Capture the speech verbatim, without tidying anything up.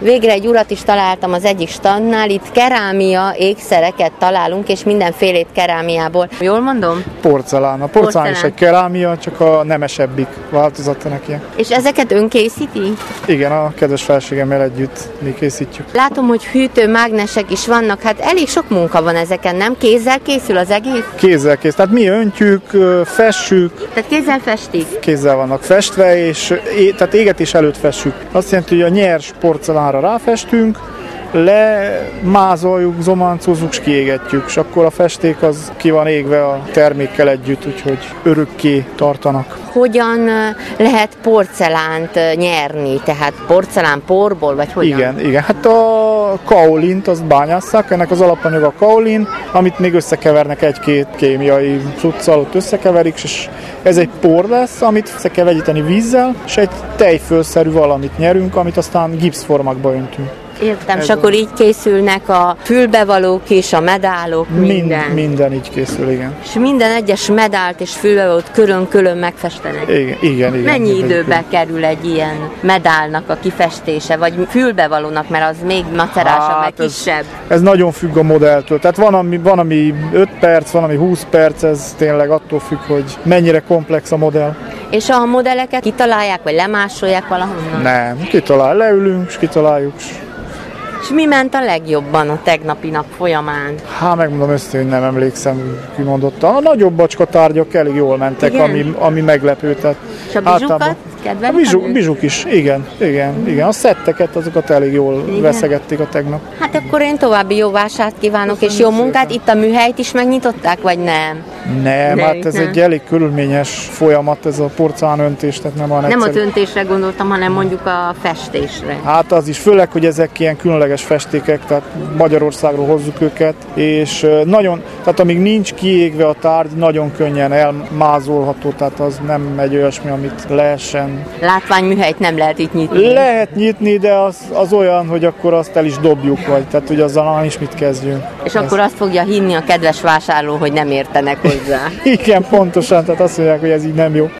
Végre egy urat is találtam az egyik standnál, itt kerámia ékszereket találunk, és mindenfélét kerámiából. Jól mondom? Porcelán. A porcelán, porcelán is egy kerámia, csak a nemesebbik változata neki. És ezeket ön készíti? Igen, a kedves feleségemmel együtt mi készítjük. Látom, hogy hűtőmágnesek is vannak, hát elég sok munka van ezeken, nem? Kézzel készül az egész? Kézzel kész, tehát mi öntjük, fessük. Tehát kézzel festik? Kézzel vannak festve, és é, tehát égetés előtt fessük. Azt jelenti, hogy a nyers porcelánra ráfestünk, lemázoljuk, zomancózzuk, és kiégetjük, és akkor a festék az ki van égve a termékkel együtt, úgyhogy örökké tartanak. Hogyan lehet porcelánt nyerni? Tehát porcelán porból, vagy hogyan? Igen, igen. Hát a kaolint azt bányásszák, ennek az alapanyaga a kaolin, amit még összekevernek egy-két kémiai cuccal, ott összekeverik, és ez egy por lesz, amit össze kell vegyíteni vízzel, és egy tejfölszerű valamit nyerünk, amit aztán gipszformákba öntünk. Értem, és akkor így készülnek a fülbevalók és a medálok, minden. Mind, minden így készül, igen. És minden egyes medált és fülbevalót külön-külön megfestenek. Igen, igen. igen Mennyi időbe kerül egy ilyen medálnak a kifestése, vagy fülbevalónak, mert az még macerásabb, hát meg kisebb? Ez, ez nagyon függ a modelltől. Tehát van ami, van, ami öt perc, van, ami húsz perc, ez tényleg attól függ, hogy mennyire komplex a modell. És a modelleket kitalálják, vagy lemásolják valahonnan? Nem, kitalál, leülünk, és kitaláljuk. És mi ment a legjobban a tegnapi nap folyamán? Hát megmondom össze, hogy nem emlékszem kimondottan. A nagyobb bacska tárgyak elég jól mentek, ami, ami meglepő. Tehát és a bizsukat? A bizsuk, bizsuk is, igen, igen, igen. A szetteket, azokat elég jól igen. veszegették a tegnap. Hát akkor én további jó vásárt kívánok, köszönöm és jó munkát. Szépen. Itt a műhelyt is megnyitották, vagy nem? Nem, hát ez nem. Egy elég körülményes folyamat, ez a porcelánöntés, tehát nem a Nem az öntésre gondoltam, hanem mondjuk a festésre. Hát az is, főleg, hogy ezek ilyen különleges festékek, tehát Magyarországról hozzuk őket, és nagyon, tehát amíg nincs kiégve a tárgy, nagyon könnyen elmázolható, tehát az nem egy olyasmi, amit lehessen. Látványműhelyt nem lehet itt nyitni. Lehet nyitni, de az, az olyan, hogy akkor azt el is dobjuk, vagy tehát hogy azzal nem is mit kezdjünk. És Ez... akkor azt fogja hinni a kedves vásárló, hogy nem értenek hozzá. Igen, pontosan, tehát azt mondják, hogy ez így nem jó.